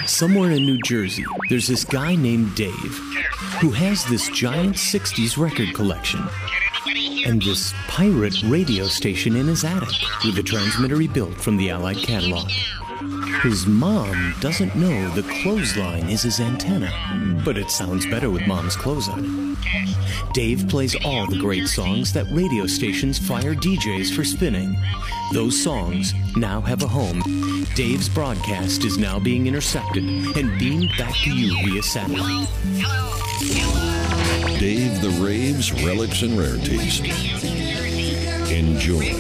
Somewhere in New Jersey, there's this guy named Dave who has this giant 60s record collection and this pirate radio station in his attic with a transmitter he built from the Allied catalog. His mom doesn't know the clothesline is his antenna, but it sounds better with Mom's clothes on. Dave plays all the great songs that radio stations fire DJs for spinning. Those songs now have a home. Dave's broadcast is now being intercepted and beamed back to you via satellite. Dave the Raves, Relics and Rarities. Enjoy.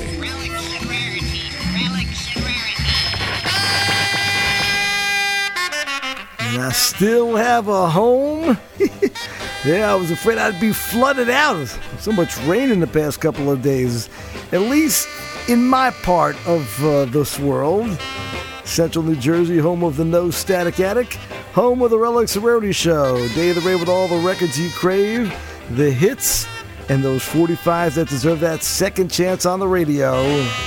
And I still have a home? Yeah, I was afraid I'd be flooded out. So much rain in the past couple of days. At least in my part of this world. Central New Jersey, home of the No Static Attic, home of the Relics and Rarities Show. Dave the Rave with all the records you crave, the hits, and those 45s that deserve that second chance on the radio.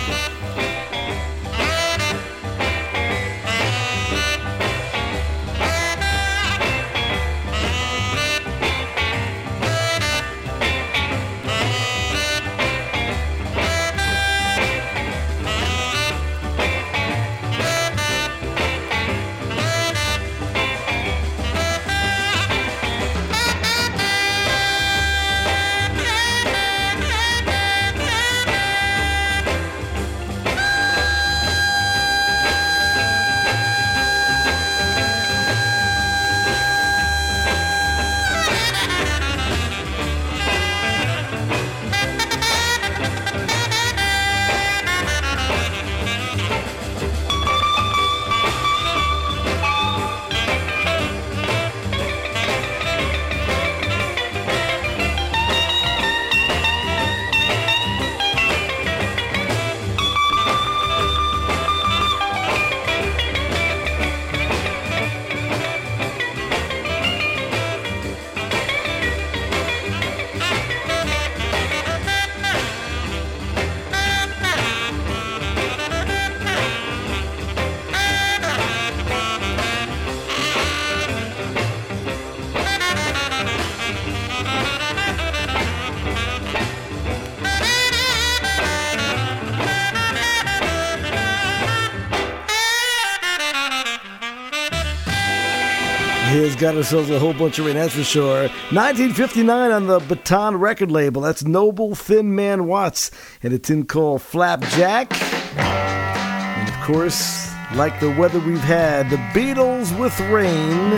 Has got ourselves a whole bunch of rain, that's for sure. 1959 on the Baton record label. That's Noble Thin Man Watts and a tune called Flapjack. And of course, like the weather we've had, the Beatles with Rain.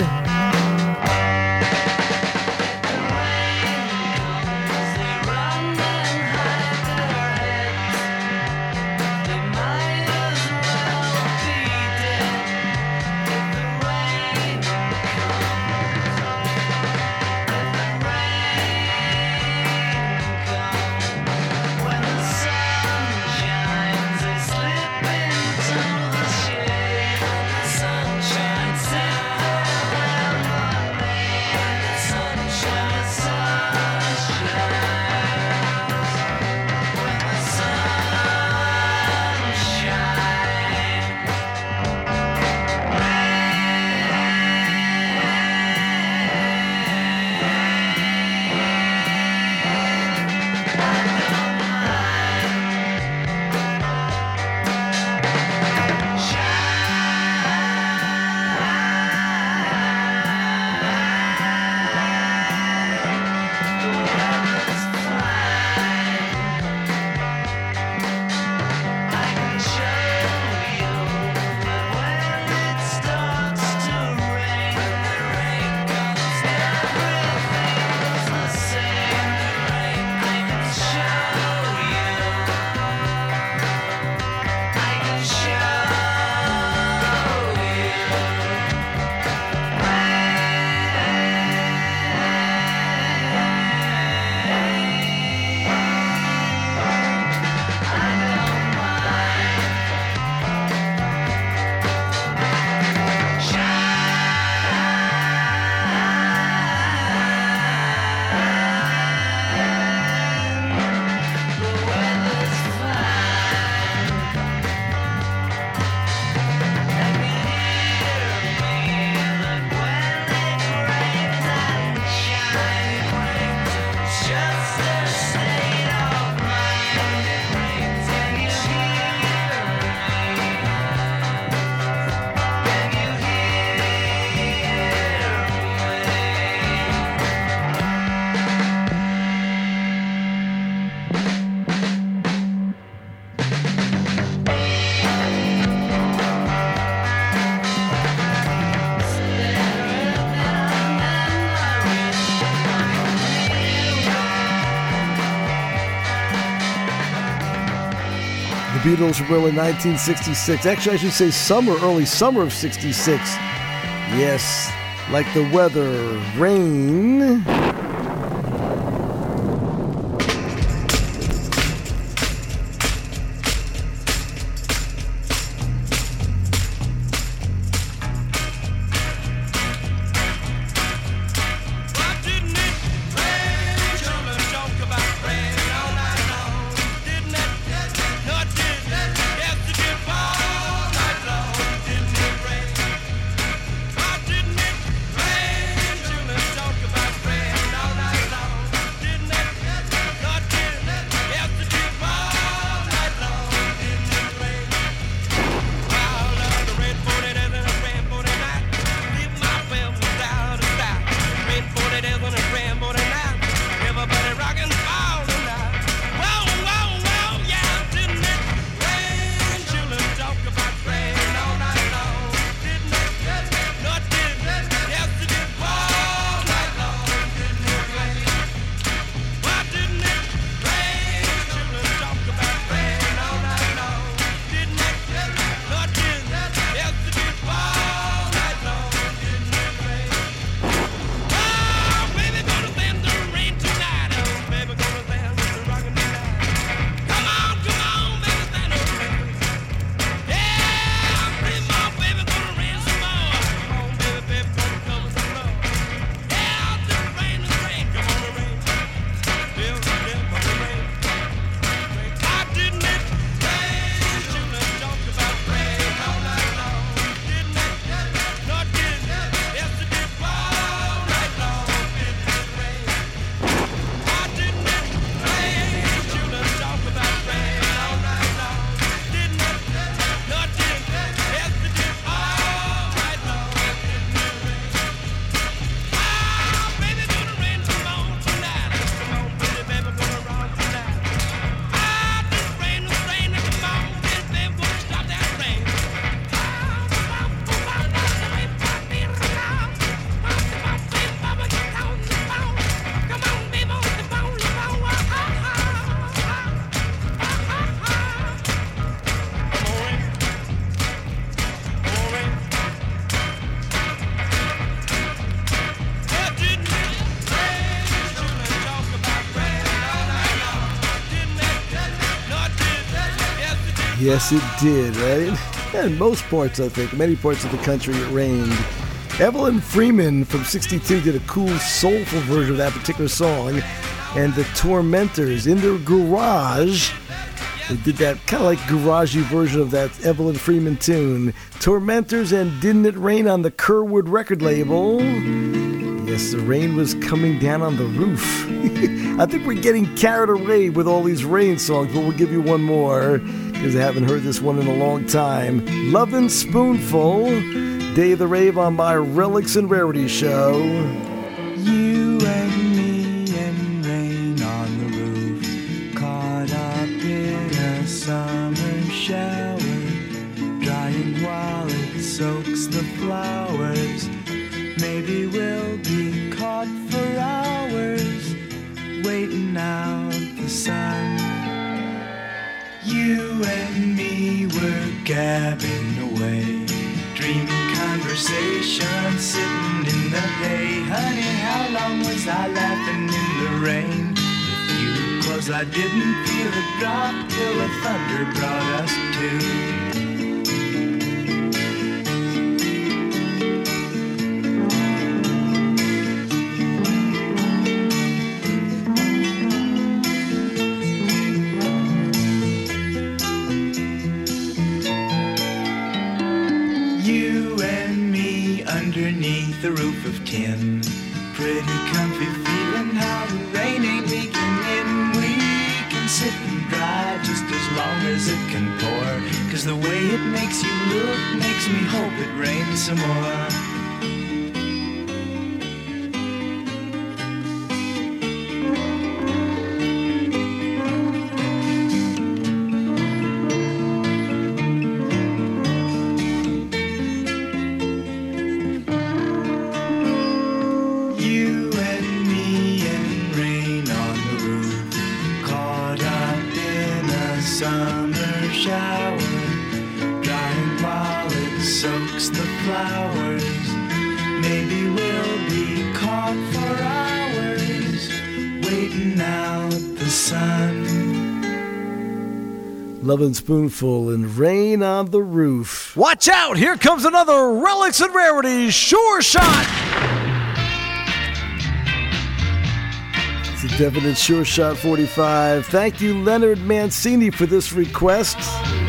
Beatles from early 1966. Actually, I should say early summer of 66. Yes, like the weather, rain. Yes, it did, right? And most parts, I think, many parts of the country, it rained. Evelyn Freeman from 62 did a cool, soulful version of that particular song. And the Tormentors, in their garage, they did that kind of like garagey version of that Evelyn Freeman tune. Tormentors and Didn't It Rain on the Kerwood record label. Yes, the rain was coming down on the roof. I think we're getting carried away with all these rain songs, but we'll give you one more, because I haven't heard this one in a long time. Lovin' Spoonful, Day of the Rave on my Relics and Rarities show. You and me and rain on the roof, caught up in a summer shower, drying while it soaks the flowers. Maybe we'll be caught for hours, waiting out the sun. You and me were gabbing away, dreaming conversation, sitting in the hay. Honey, how long was I laughing in the rain with you? 'Cause I didn't feel a drop till the thunder brought us to. Underneath the roof of tin, pretty comfy feeling how the rain ain't leaking in. We can sit and dry just as long as it can pour, 'cause the way it makes you look makes me hope it rains some more. Summer shower. flowers. Maybe we'll be caught for hours, waiting out the sun. Lovin' Spoonful and Rain on the Roof. Watch out! Here comes another Relics and Rarities Sure Shot! It's a definite Sure Shot 45. Thank you, Leonard Mancini, for this request.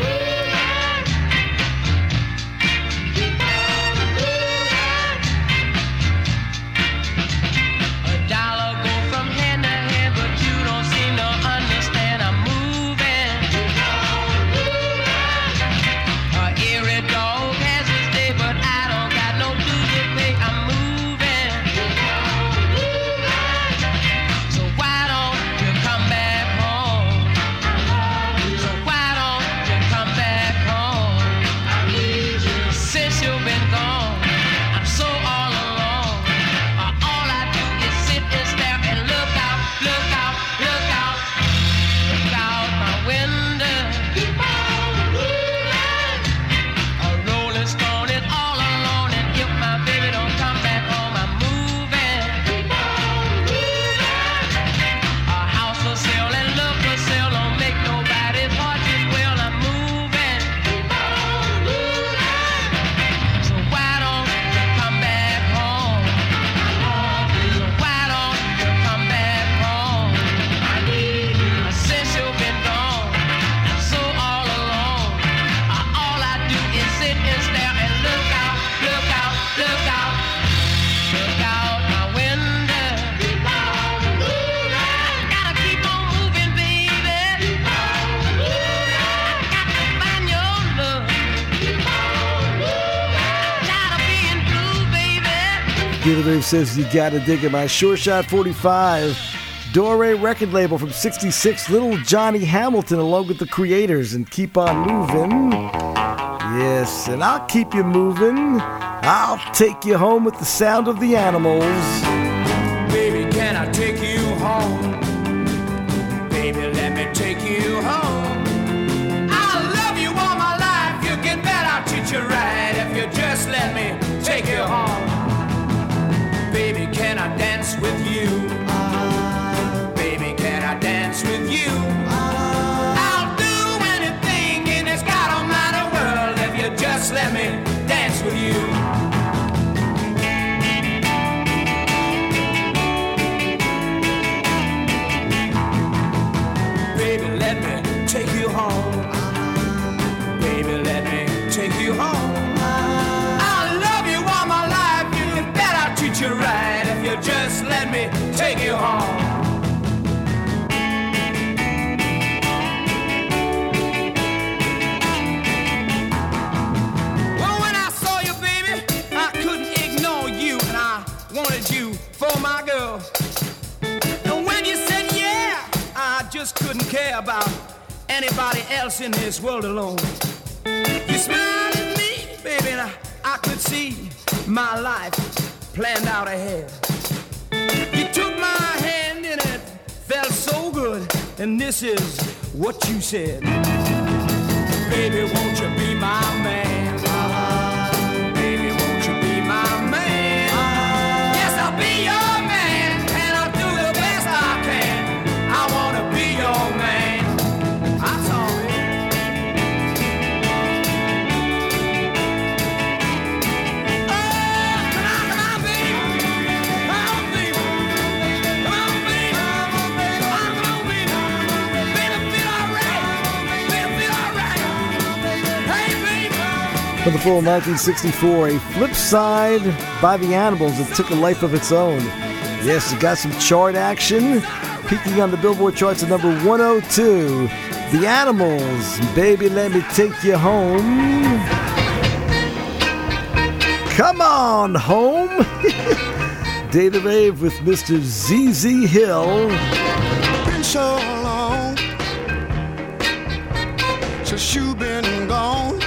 Dave says you gotta dig it. My Sure Shot 45, Dore record label from 66, Little Johnny Hamilton along with the Creators and Keep On Moving. Yes, and I'll keep you moving. I'll take you home with the sound of the Animals. Baby, can I take you home? Baby, let me take you home. I'll love you all my life. You get better, I'll treat you right if you just let me take you home. Baby, can I dance with you? Baby, can I dance with you? I'll do anything in this God almighty world if you just let me dance with you. Baby, let me take you home. Baby, let me take you home. You right if you just let me take you home. Well, when I saw you, baby, I couldn't ignore you, and I wanted you for my girl. And when you said yeah, I just couldn't care about anybody else in this world alone. You smiled at me, baby, and I could see my life planned out ahead. You took my hand and it felt so good, and this is what you said. Baby, won't you be my man? Baby, won't you be my man? Yes, I'll be your man, and I'll do the best I can. I wanna be your man. That's all. For the full 1964, a flip side by the Animals that took a life of its own. Yes, it got some chart action, peaking on the Billboard charts at number 102. The Animals, Baby Let Me Take You Home. Come on home. Day the Rave with Mr. ZZ Hill. Been so long since you've been gone.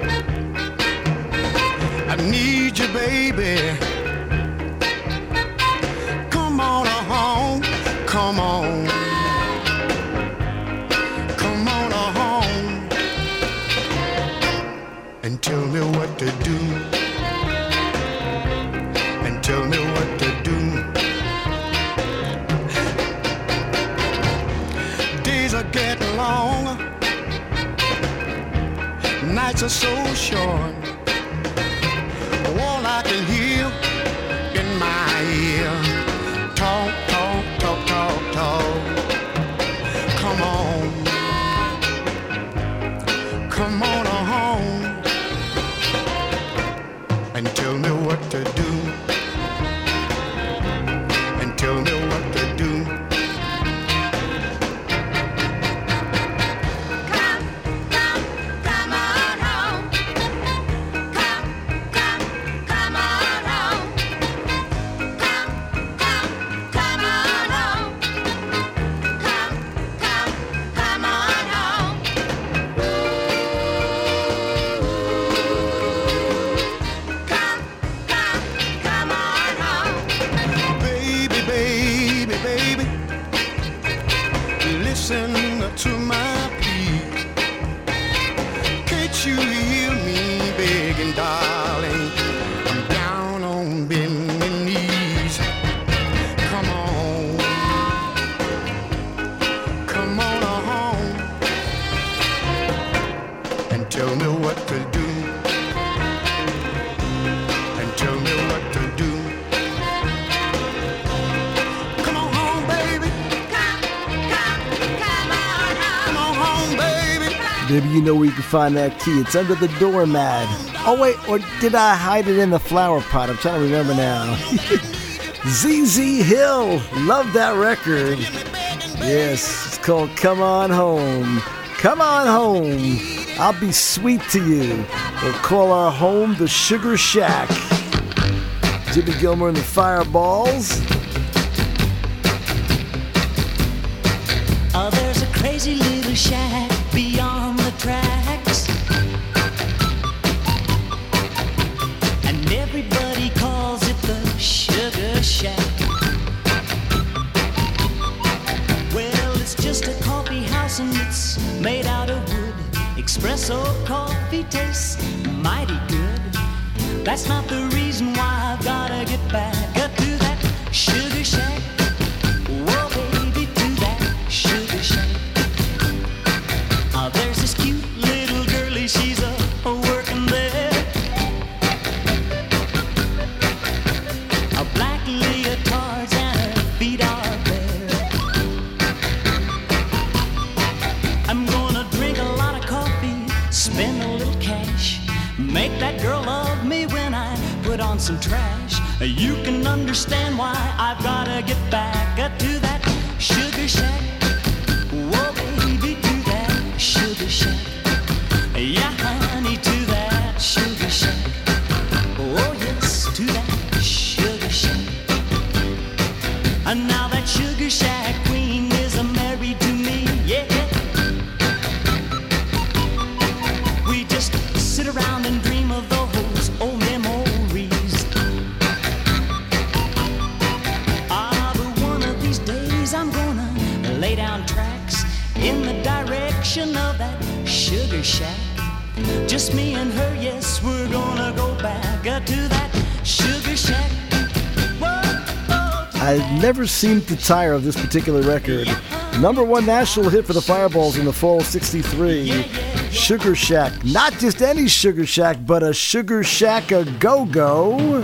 I need you, baby. Come on home, come on. Come on home and tell me what to do. nights are so short. All I can hear in my ear, talk, talk, talk, talk, talk. Come on, come on home and tell me what to do, and tell me what to do. To my plea, can't you hear me begging, darling? I'm down on bending knees. Come on home and tell me what to do, and tell me what to do. Come on home, baby. Baby, you know where you can find that key. It's under the doormat. Oh, wait, or did I hide it in the flower pot? I'm trying to remember now. ZZ Hill. Love that record. Yes, it's called Come On Home. Come on home. I'll be sweet to you. We'll call our home the Sugar Shack. Jimmy Gilmore and the Fireballs. Oh, there's a crazy little shack beyond the tracks, and everybody calls it the Sugar Shack. Well, it's just a coffee house and it's made out of wood. Espresso coffee tastes mighty good. That's not the reason why I've gotta get back up to that Sugar Shack. Whoa, baby, to that Sugar Shack. There's this cute little girlie, she's a working there. A black leotards and her feet are bare. I'm gonna drink a lot of coffee, spend a little cash, make that girl love me when I put on some trash. You can understand why I've gotta get back to that Sugar Shack. Whoa, baby, to that Sugar Shack. Yeah, honey, to that Sugar Shack. Oh, yes, to that Sugar Shack. And now that Sugar Shack queen is married to me, yeah. We just sit around and dream of those old memories. But one of these days I'm gonna lay down tracks in the direction of that Sugar Shack. Just me and her, yes, we're gonna go back to that Sugar Shack. Whoa, whoa. I never seemed to tire of this particular record. #1 national hit for the Fireballs in the fall of '63. Sugar Shack. Not just any Sugar Shack, but a Sugar Shack a go-go.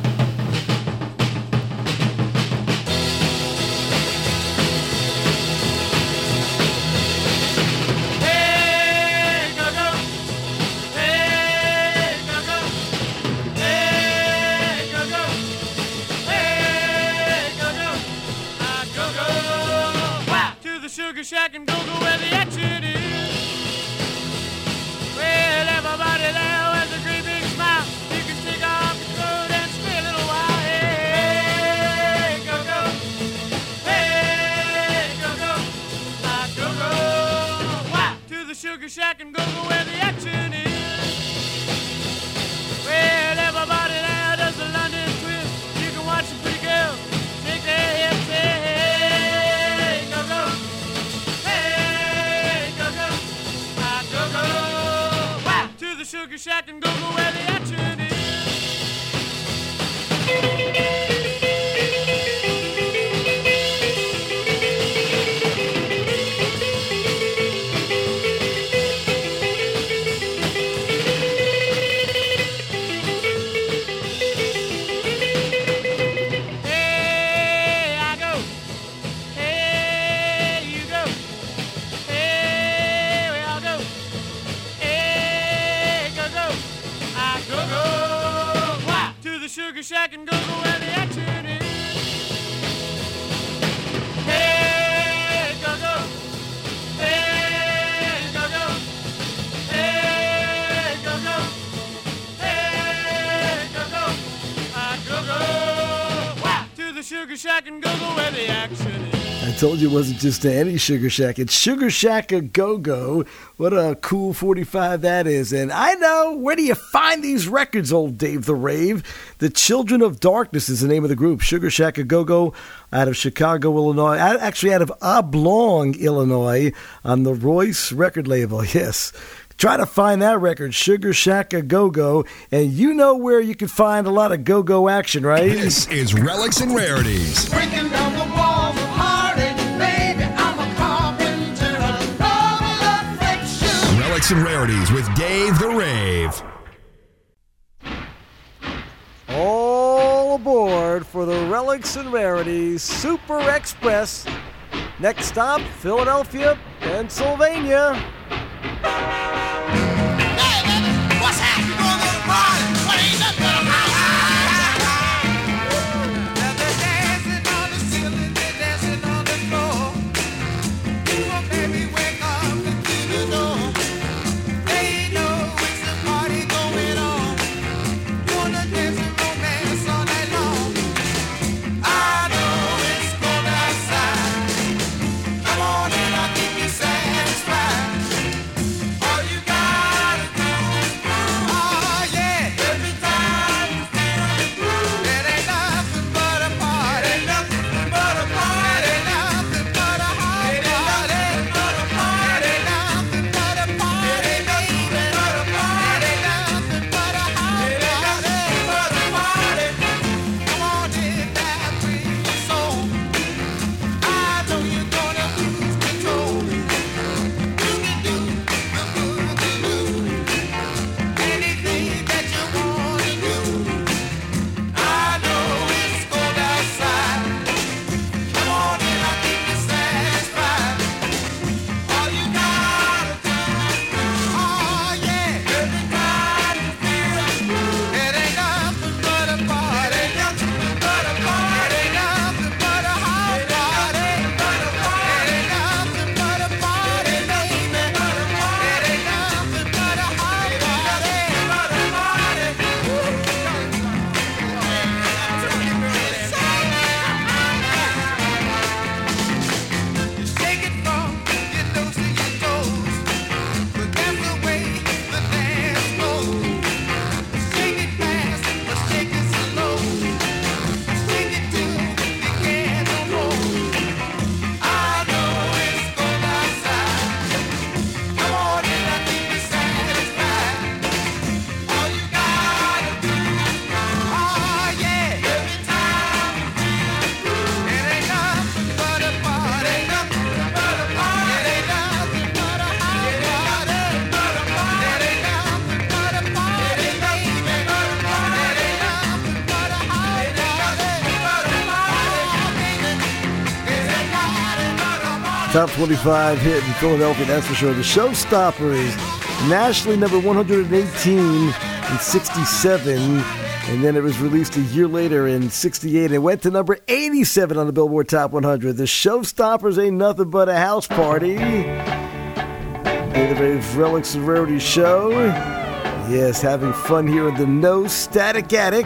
Sugar Shack and go where the action is. Well, everybody there has a great big smile. You can stick off the road and stay a little while. Hey, go. Hey, go. Go. Why? To the Sugar Shack and go where the action is. Well, everybody there does the London twist. You can watch some pretty girls shake their hips. Hey, go. Hey. sugar shack and go where the action is. Hey, go-go. Hey, go-go. Hey, go-go. Hey, go-go. I go-go. Wow. To the sugar shack and go where the action is. I told you it wasn't just any Sugar Shack. It's Sugar Shack a Go-Go. What a cool 45 that is. And I know, where do you find these records, old Dave the Rave? The Children of Darkness is the name of the group. Sugar Shack a Go-Go out of Chicago, Illinois. Actually out of Oblong, Illinois on the Royce record label. Yes. Try to find that record, Sugar Shack a Go-Go, and you know where you can find a lot of go-go action, right? This is Relics and Rarities. Breaking down the walls of heartache, baby, I'm a carpenter, a novel affliction. Relics and Rarities with Dave the Rave. All aboard for the Relics and Rarities Super Express. Next stop, Philadelphia, Pennsylvania. Top 25 hit in Philadelphia, that's for sure. The Showstoppers, nationally number 118 in 67, and then it was released a year later in 68. It went to number 87 on the Billboard Top 100. The Showstoppers ain't nothing but a house party. The Rave Relics and Rarities show. Yes, having fun here in the No Static Attic.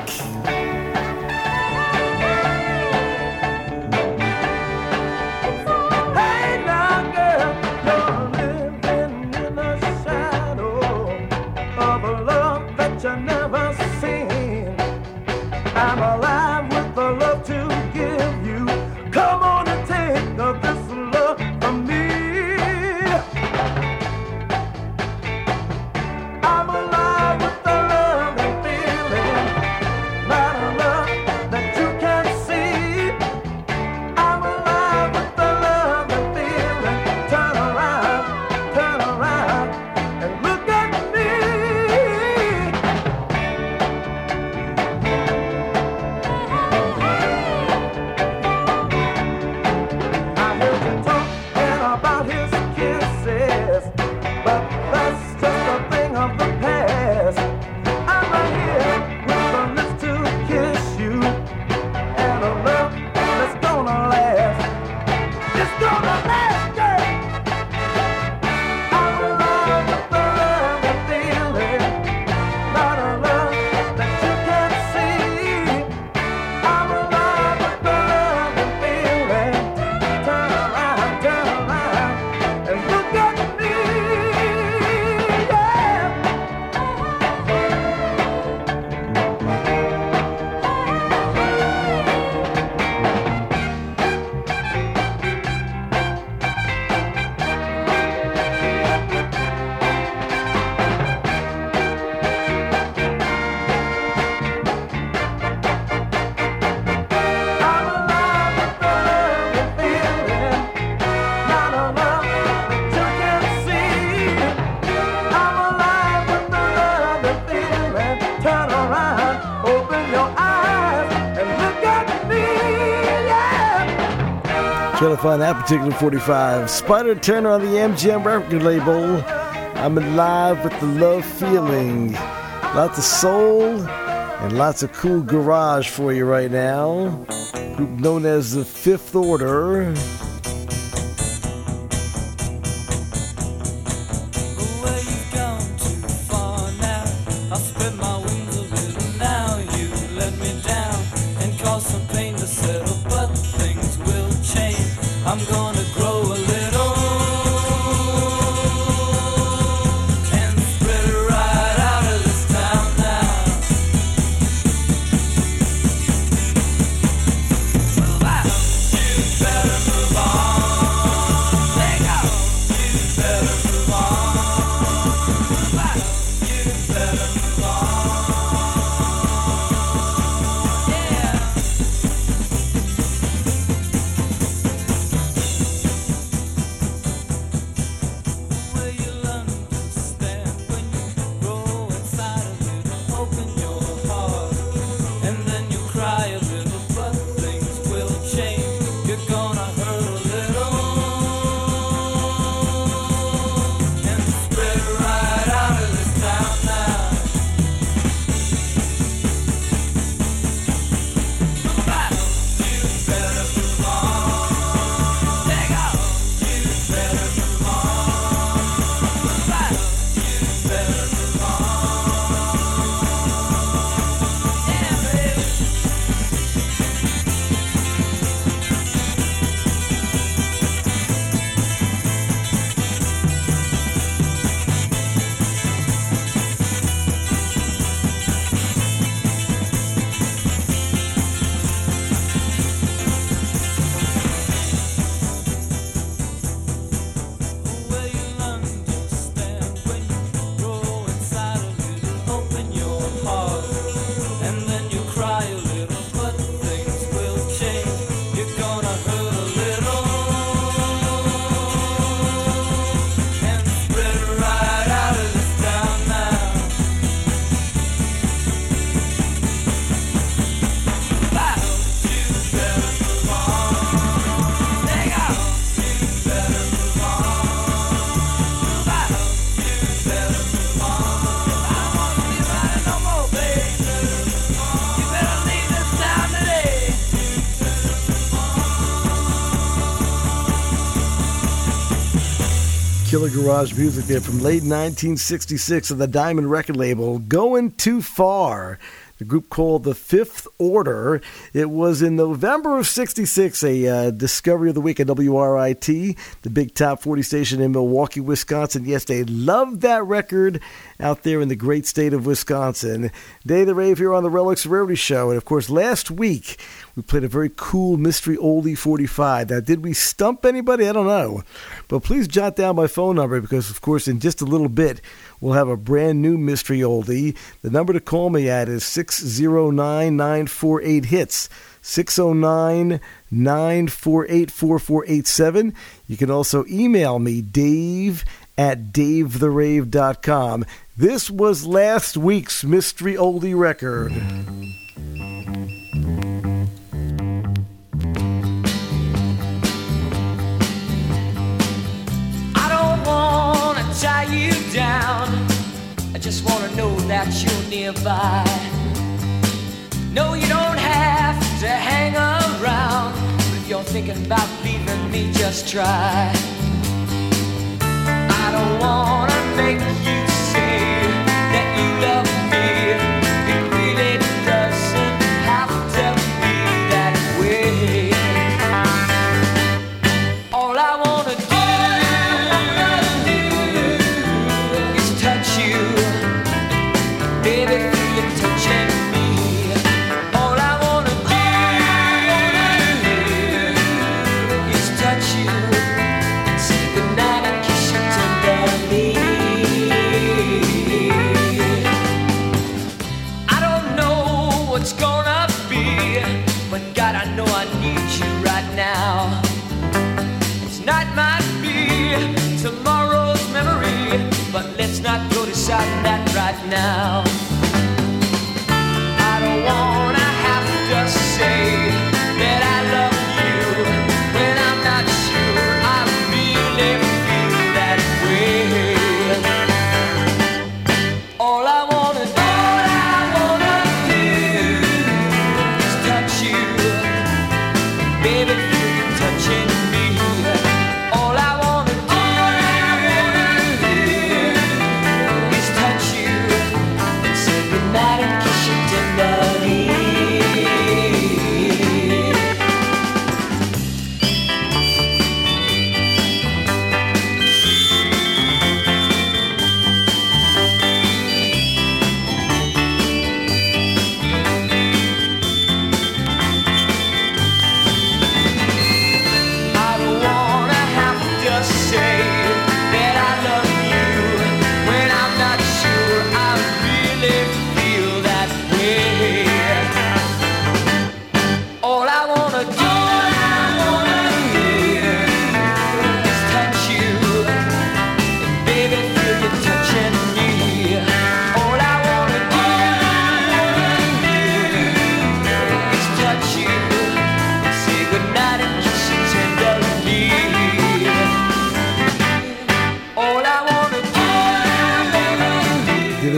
open your eyes and look at me, yeah. Trying to find that particular 45. Spider Turner on the MGM record label. I'm in live with the love feeling. Lots of soul and lots of cool garage for you right now. Group known as the Fifth Order. I'm gonna grow a little and spread it right out of this town now. Well, you better move on. Let go. You better move on. You better move on. Yeah. Killer garage music there from late 1966 of the Diamond record label, Going Too Far. The group called the Fifth Order. It was in November of 66, a discovery of the week at WRIT, the big top 40 station in Milwaukee, Wisconsin. Yes, they loved that record out there in the great state of Wisconsin. Day of the Rave here on the Relics Rarity Show. And, of course, last week we played a very cool mystery oldie 45. Now, did we stump anybody? I don't know. But please jot down my phone number because, of course, in just a little bit, we'll have a brand new mystery oldie. The number to call me at is 609-948-HITS. 609-948-4487. You can also email me, dave@davetherave.com. This was last week's mystery oldie record. I don't want to tie you down. I just want to know that you're nearby. No, you don't have to hang around. But if you're thinking about leaving me, just try. I don't want to make you say that you love me. It really doesn't have to be that way. All I want to do is touch you. Baby, feel you touching me. All I want to do is touch you and say goodnight and kiss you tenderly. I don't know what's gonna be, but God, I know I need you right now. Tonight might be tomorrow's memory, but let's not go deciding that right now. I don't want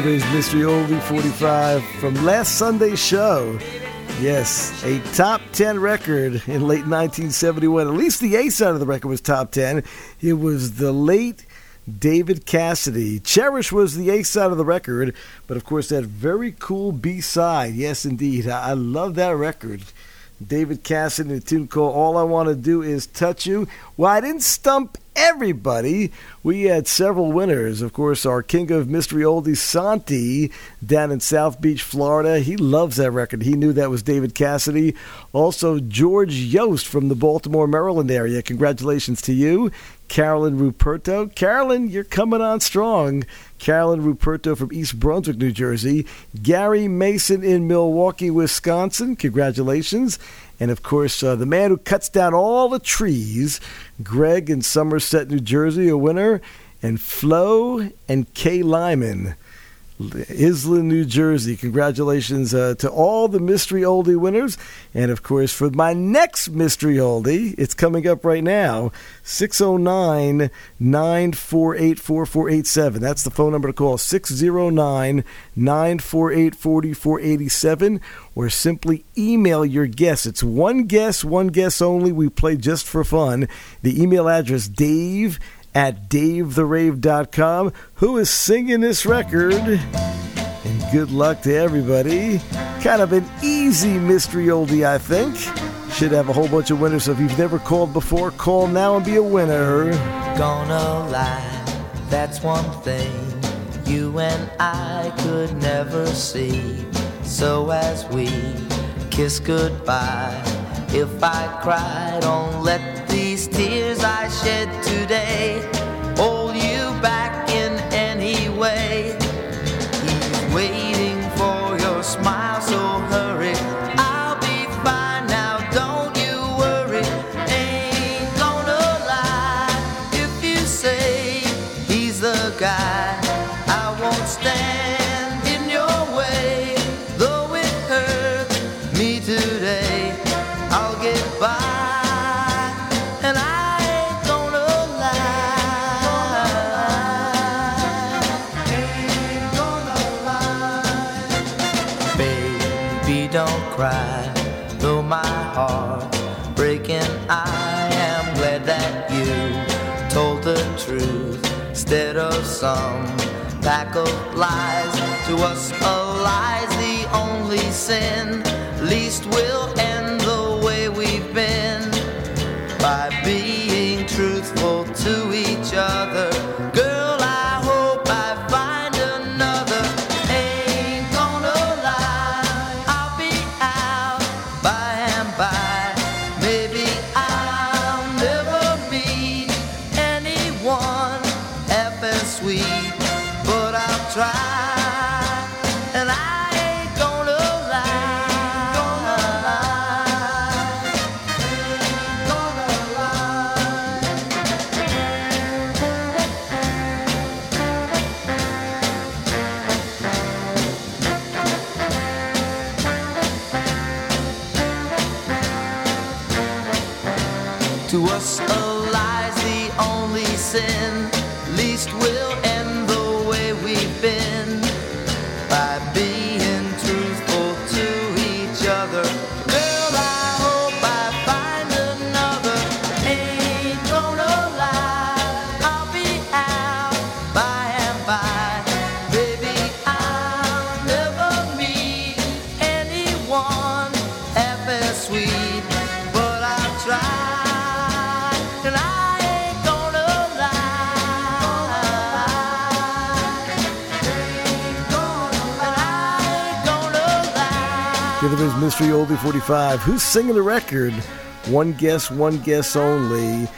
it is, Mystery Oldie 45 from last Sunday's show. Yes, a top 10 record in late 1971. At least the A side of the record was top 10. It was the late David Cassidy. Cherish was the A side of the record, but of course that very cool B side. Yes, indeed. I love that record. David Cassidy, a tune called All I Want to Do Is Touch You. Well, I didn't stump everybody. We had several winners. Of course, our king of mystery oldies, Santi, down in South Beach, Florida. He loves that record. He knew that was David Cassidy. Also, George Yost from the Baltimore, Maryland area. Congratulations to you. Carolyn Ruperto. Carolyn, you're coming on strong. Carolyn Ruperto from East Brunswick, New Jersey. Gary Mason in Milwaukee, Wisconsin. Congratulations. And, of course, the man who cuts down all the trees, Greg in Somerset, New Jersey, a winner. And Flo and Kay Lyman, Isla, New Jersey. Congratulations to all the Mystery Oldie winners. And, of course, for my next Mystery Oldie, it's coming up right now, 609-948-4487. That's the phone number to call, 609-948-4487, or simply email your guess. It's one guess only. We play just for fun. The email address, dave@davetherave.com. Who is singing this record? And good luck to everybody. Kind of an easy mystery oldie, I think. Should have a whole bunch of winners, so if you've never called before, call now and be a winner. Gonna lie, that's one thing you and I could never see. So as we kiss goodbye, if I cry, don't let these tears I shed today hold you back in any way. He's waiting for your smile, so hurry. I'll be fine now, don't you worry. Ain't gonna lie if you say he's the guy. I won't stand in your way, though it hurts me today. I'll get by, and I ain't gonna lie. Baby, don't cry, though my heart breaking. I am glad that you told the truth instead of some pack of lies. To us, a lie's the only sin. Least we'll end the way we've been, by being truthful to each other. Girl, I hope I find another. Ain't gonna lie, I'll be out by and by. Maybe I'll never meet anyone half as sweet, but I'll try. And I ain't gonna to us, a lie's the only sin. Least we'll end the way we've been, by being truthful to each other. Girl, I hope I find another. Ain't gonna lie, I'll be out by and by. Baby, I'll never meet anyone half as sweet, but I'll try. And I ain't gonna lie. Here it is, Mystery Oldie 45. Who's singing the record? One guess only.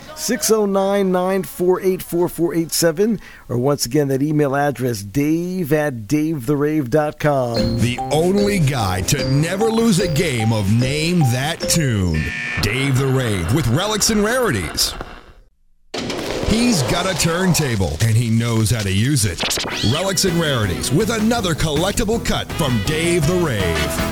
609-948-4487. Or once again, that email address, dave@davetherave.com. The only guy to never lose a game of Name That Tune. Dave the Rave with Relics and Rarities. He's got a turntable, and he knows how to use it. Relics and Rarities with another collectible cut from Dave the Rave.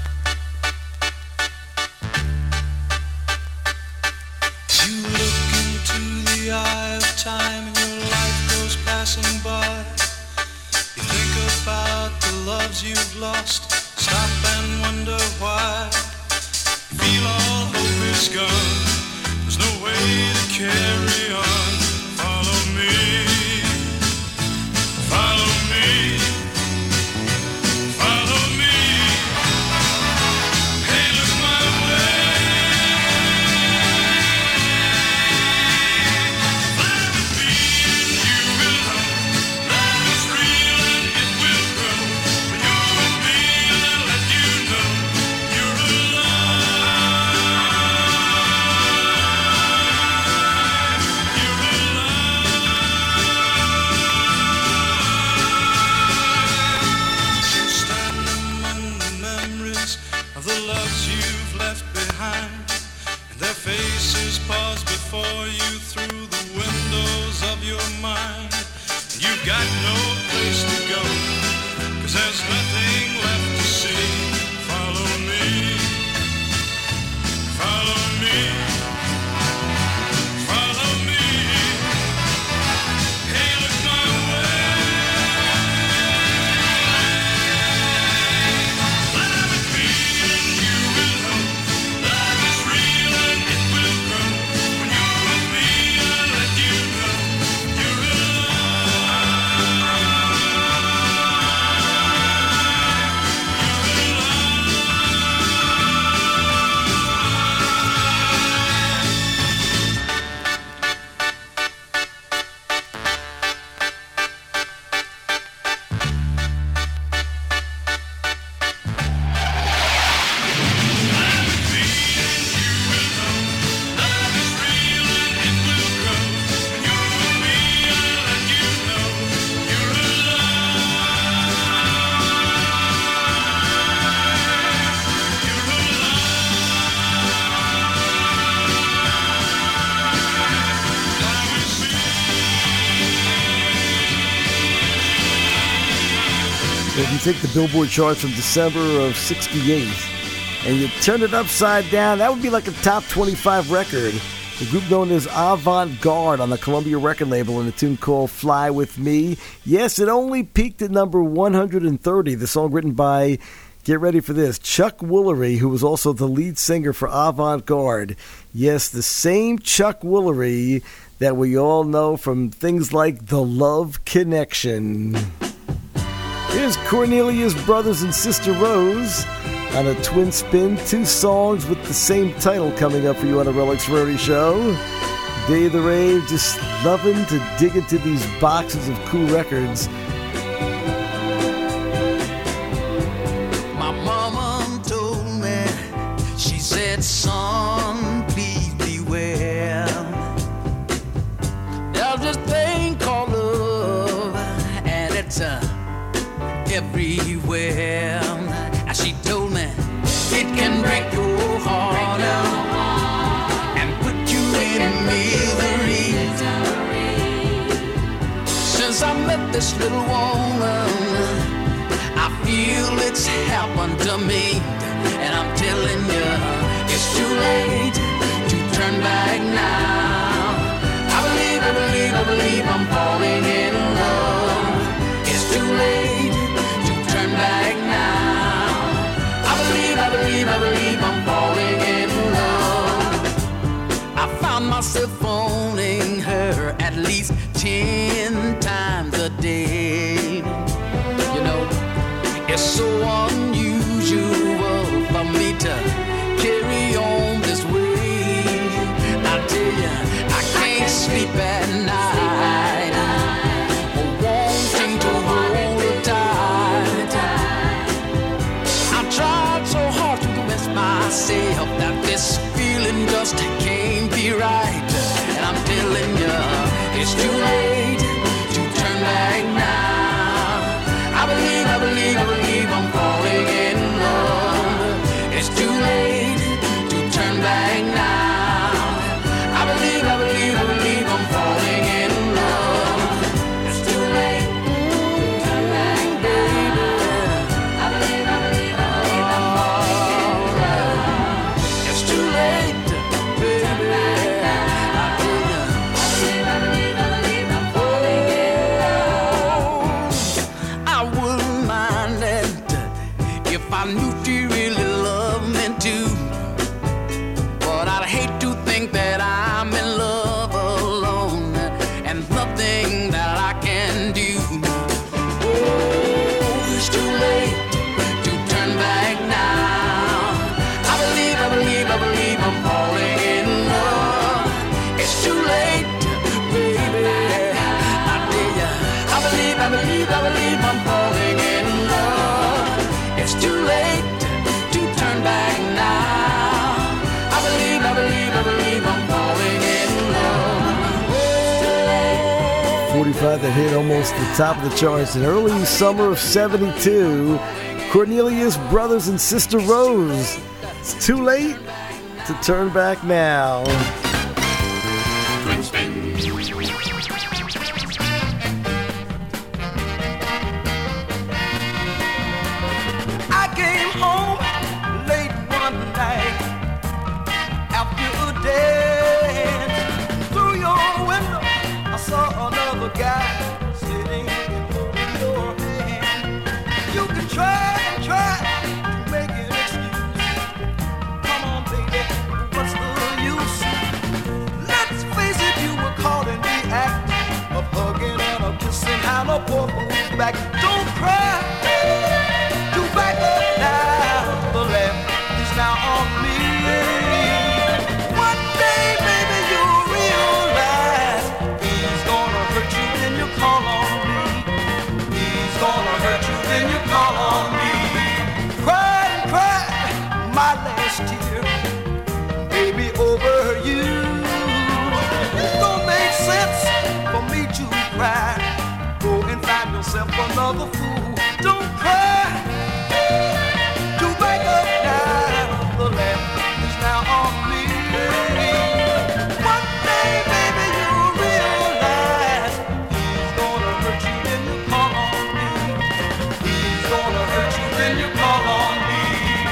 You look in why. You think about the loves you've lost, stop and wonder why. Feel all hope is gone, there's no way to carry on. Follow me, follow me, follow me. Hey, look my way. Let it be and you will know. Love is real and it will grow. When you're with me, I'll let you know you're alive. You're alive. You stand among the memories of the loves you've left behind, and their faces pause before you through the windows of your mind. And you've got no place to go, 'cause there's nothing left to see. Follow me, follow me, follow me. Hey, look my way. Let it be and you will know. Love is real and it will grow. When you're with me, I'll let you know you're If you take the Billboard charts from December of '68 and you turn it upside down, that would be like a top 25 record. The group known as Avant Garde on the Columbia record label in a tune called Fly With Me. Yes, it only peaked at number 130. The song written by, get ready for this, Chuck Woolery, who was also the lead singer for Avant Garde. Yes, the same Chuck Woolery that we all know from things like The Love Connection. Here's Cornelius Brothers and Sister Rose on a twin spin, 2 songs with the same title coming up for you on a Relix Rarity Show. Dave the Rave, just loving to dig into these boxes of cool records. My mama told me, she said, son, please beware. There's this thing called love, and it's everywhere. And she told me it can break your heart and put you in misery. Since I met this little woman, I feel it's happened to me. And I'm telling you, it's too late to turn back now. I believe I'm falling in love. It's too late to turn back now. I believe I'm falling in love. I found myself phoning her at least 10 times a day. You know, it's so unusual for me to carry on this way. I tell you, I can't sleep at night, wanting to hold her tight. I tried so hard to convince myself that this feeling just can't be right. And I'm telling you, it's too late to turn back now. I believe I'm falling in love. It's too late to turn back now. I believe I'm falling in love. It's too late to turn back, baby. I believe I'm falling in love. It's too late, baby. I believe I'm believe I'm falling in love. It's too late to turn back now. I believe I'm falling in love. 45 that hit almost the top of the charts in early summer of 72. Cornelius Brothers and Sister Rose. It's too late to turn back now. Good spin. I came home late one night after a dance. Through your window, I saw another guy sitting and holding your hand. You can try and try to make an excuse. Come on, baby, what's the use? Let's face it, you were caught in the act of hugging and a kissing. How no poor fool's back. Don't cry. Back up now, the lamp is now on me. One day, baby, you'll realize he's gonna hurt you, then you call on me. He's gonna hurt you, then you call on me. Cry and cry, my last tear, baby, over you. It don't make sense for me to cry. Go and find yourself another fool. Don't cry. Back up now, the lamp is now on me. One day, baby, you'll realize he's gonna hurt you, then you call on me. He's gonna hurt you, then you call on me.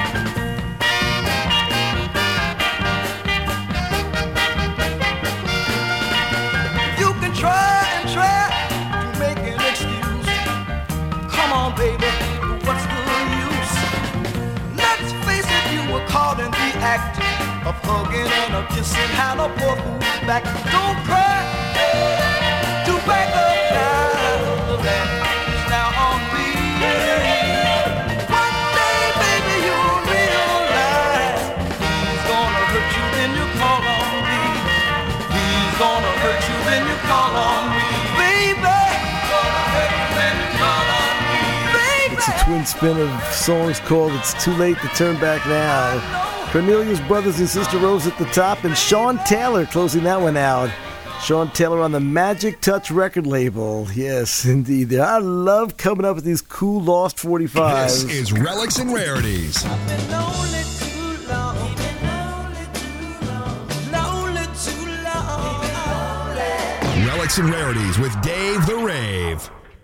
You can try and try to make an excuse. Come on, baby, what's the use? Let's face it, you were caught in the act of hugging and a kissing. How no poor fool's back. Don't cry. Do back up now. The lamp is now on me. One day, baby, you'll realize he's gonna hurt you, then you call on me. He's gonna hurt you, then you call on me. Baby, gonna hurt you, then you call on me. It's a twin spin of songs called It's Too Late to Turn Back Now. Cornelius Brothers and Sister Rose at the top, and Sean Taylor closing that one out. Sean Taylor on the Magic Touch record label. Yes, indeed. I love coming up with these cool Lost 45s. This is Relics and Rarities. Relics and Rarities with Dave the Rave.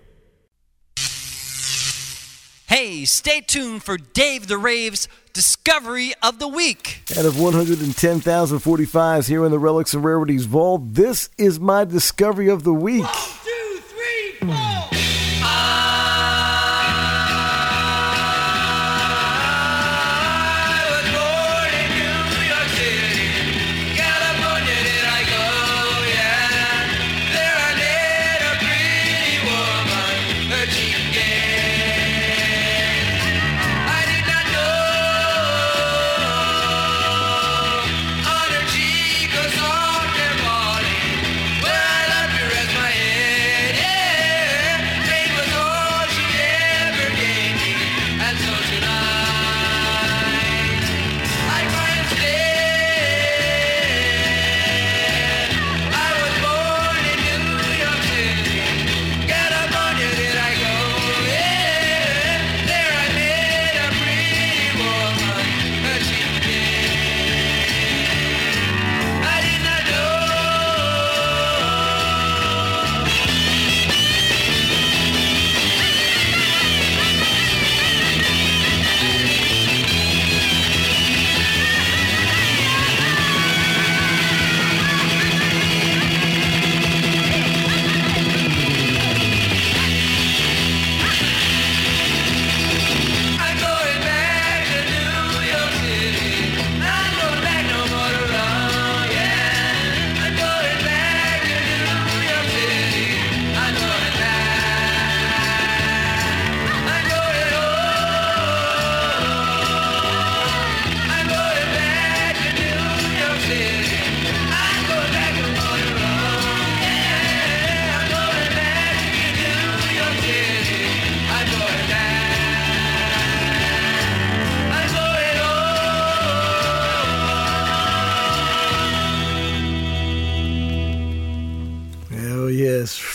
Hey, stay tuned for Dave the Rave's Discovery of the Week. Out of 110,000 45s here in the Relics and Rarities Vault, this is my Discovery of the Week. 1, 2, 3, 4. On her cheek, 'cause on her body, well, I love you as my head.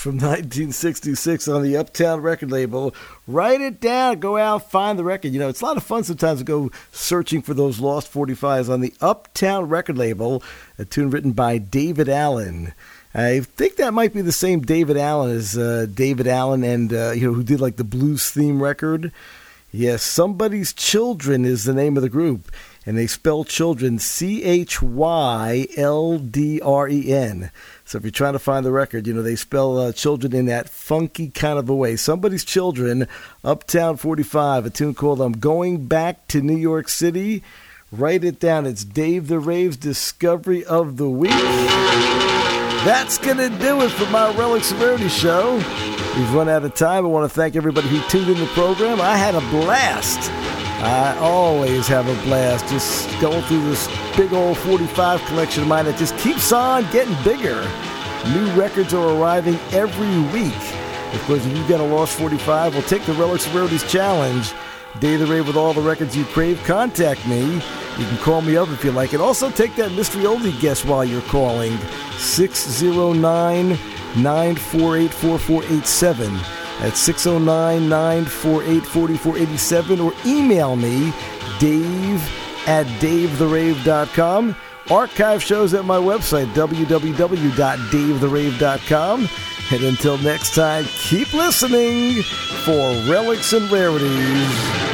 from 1966 on the Uptown record label. Write it down. Go out, find the record. You know, it's a lot of fun sometimes to go searching for those lost 45s on the Uptown record label, a tune written by David Allen. I think that might be the same David Allen as David Allen and, who did like the blues theme record. Yes, Somebody's Children is the name of the group. And they spell children Chyldren. So if you're trying to find the record, they spell children in that funky kind of a way. Somebody's Children, Uptown 45, a tune called I'm Going Back to New York City. Write it down. It's Dave the Rave's Discovery of the Week. That's going to do it for my Relics and Rarities show. We've run out of time. I want to thank everybody who tuned in the program. I had a blast. I always have a blast just going through this big old 45 collection of mine that just keeps on getting bigger. New records are arriving every week. Of course, if you've got a lost 45, we'll take the Relics and Rarities Challenge. Day of the Rave with all the records you crave. Contact me. You can call me up if you like. And also take that mystery oldie guest while you're calling. 609-948-4487. At 609-948-4487, or email me, dave@davetherave.com. Archive shows at my website, www.davetherave.com. And until next time, keep listening for Relics and Rarities.